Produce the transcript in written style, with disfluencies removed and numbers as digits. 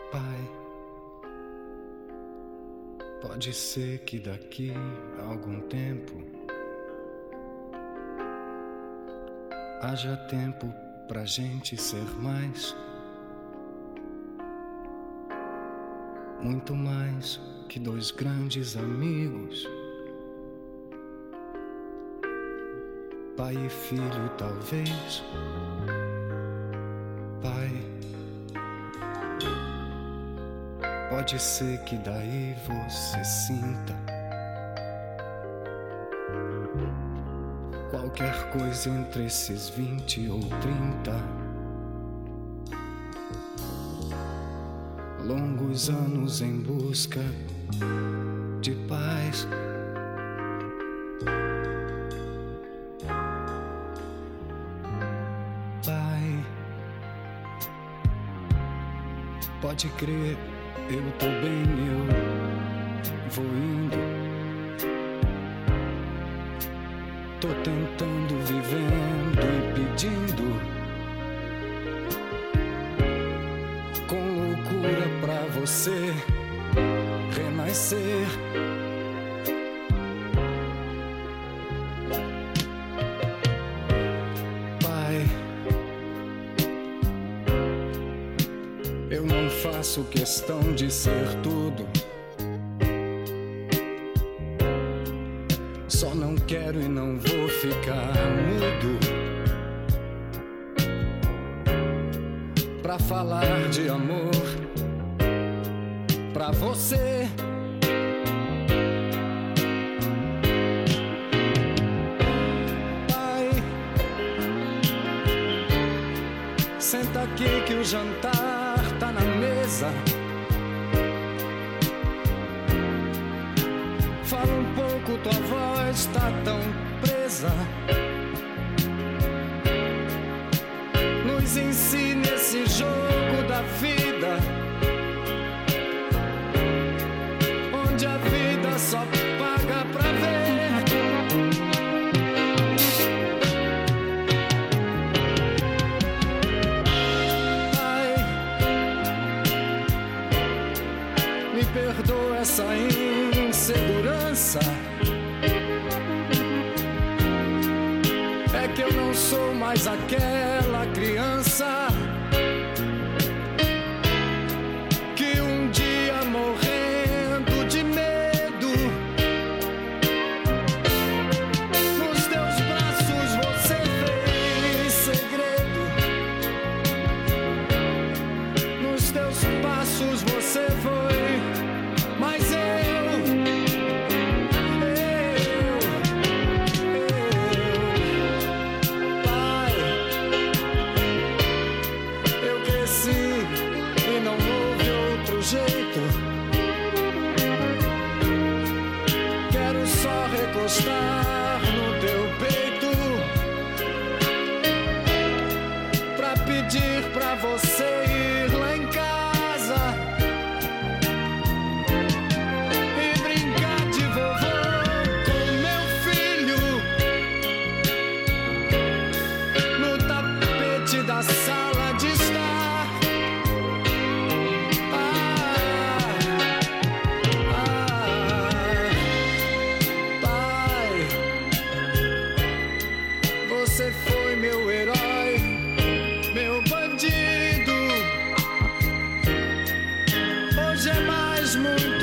Pai, pode ser que daqui a algum tempo haja tempo pra gente ser mais, muito mais que dois grandes amigos, pai e filho talvez. Pai, pode ser que daí você sinta qualquer coisa entre esses 20 ou 30 longos anos em busca de paz. Pai, pode crer, eu tô bem, eu vou indo. Tô tentando, vivendo e pedindo com loucura pra você renascer. Pai, eu não faço questão de ser tudo, só não quero e não vou ficar mudo pra falar de amor pra você. Pai, senta aqui que o jantar tá na mesa. Fala um pouco, tua voz tá tão presa. Nos ensine esse jogo da vida, onde a vida só paga pra ver. Ai, me perdoa essa insegurança, é que eu não sou mais aquela criança que um dia morrendo de medo nos teus braços você fez segredo, nos teus passos você foi, mas quero só recostar no teu peito pra pedir pra você ir lá em casa e brincar de vovô com meu filho no tapete da sala de estar. Você foi meu herói, meu bandido. Hoje é mais muito